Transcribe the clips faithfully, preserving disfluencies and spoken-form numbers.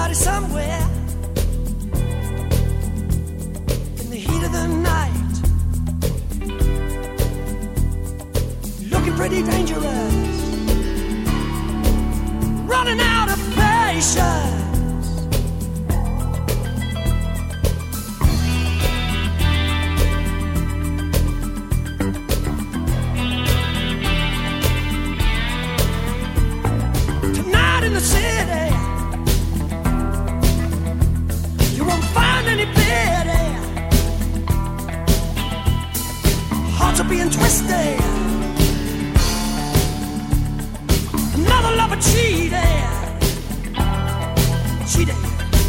Somebody somewhere in the heat of the night, looking pretty dangerous, running out of patience. Tonight in the city, you won't find any pity. Hearts are being twisted, another lover cheated, cheated.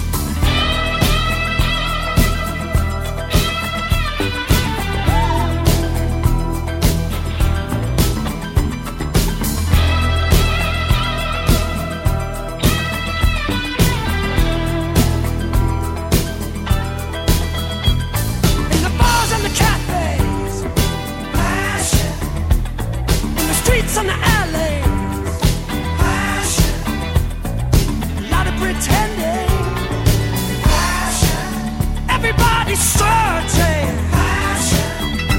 In the bars and the cafes, passion. In the streets and the alleys, passion. A lot of pretending, passion. Everybody's searching, passion.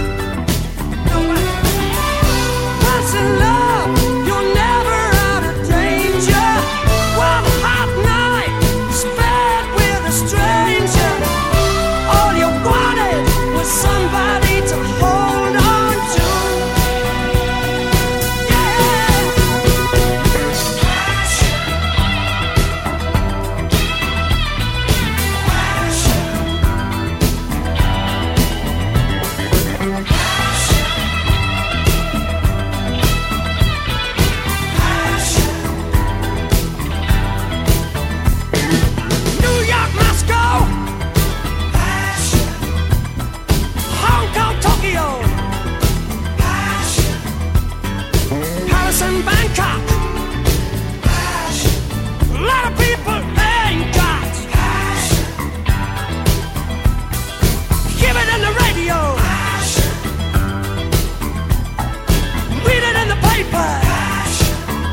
Once in love, you're never out of danger. One hot night spent with a stranger. All you wanted was somebody to hold on to. Yeah. Passion. Passion. New York, Moscow, passion. Hong Kong, Tokyo, passion. Paris and Bangkok, passion. A lot of people ain't got passion. Hear it in the radio, passion. Read it in the paper, passion.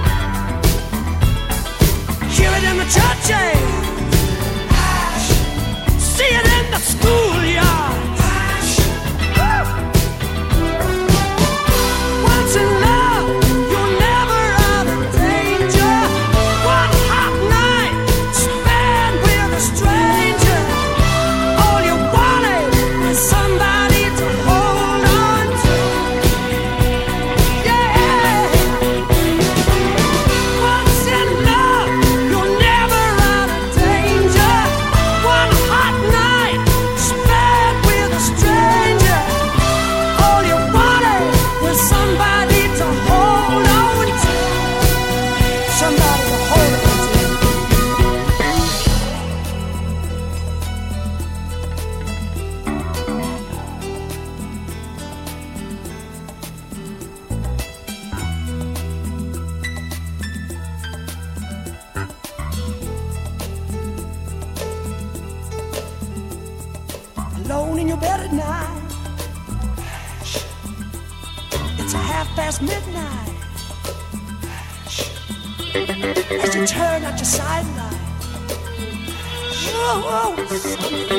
Hear it in the churches, passion. See it in the schoolyard, passion. Once in love, you're never out of danger. One hot night spent with a stranger. All you wanted was somebody to hold on to. Yeah. Once in love, you're never out of danger. One hot night spent with a stranger. All you wanted was somebody to hold on to. Somebody to hold on to. Alone in your bed at night, it's a half past midnight. As you turn out your sidelight, oh, oh, something